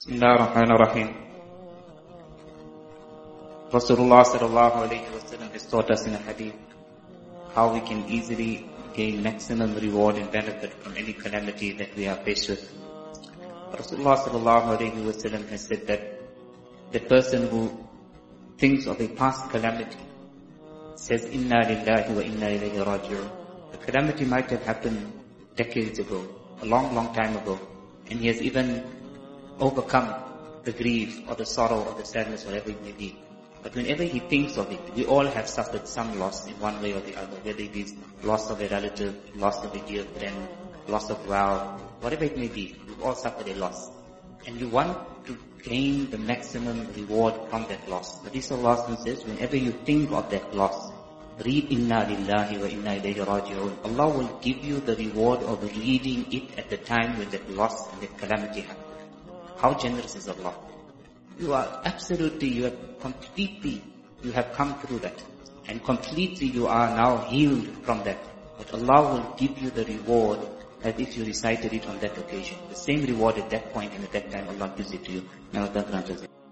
Bismillah ar-Rahman ar-Rahim. Rasulullah sallallahu alayhi wa sallam has taught us in a hadith how we can easily gain maximum reward and benefit from any calamity that we are faced with. Rasulullah sallallahu alayhi wa sallam has said that the person who thinks of a past calamity says, Inna lillahi wa inna ilayhi raji'un. The calamity might have happened decades ago, a long, long time ago, and he has even overcome the grief or the sorrow or the sadness, whatever it may be. But whenever he thinks of it, we all have suffered some loss in one way or the other, whether it is loss of a relative, loss of a dear friend, loss of wealth, whatever it may be, we've all suffered a loss. And you want to gain the maximum reward from that loss. But this Allah says, whenever you think of that loss, read Inna lillahi wa inna ilayhi raji'un. Allah will give you the reward of reading it at the time when that loss and that calamity happened. How generous is Allah? You are absolutely, you have come through that. And completely you are now healed from that. But Allah will give you the reward as if you recited it on that occasion. The same reward at that point and at that time Allah gives it to you. May Allah grant us.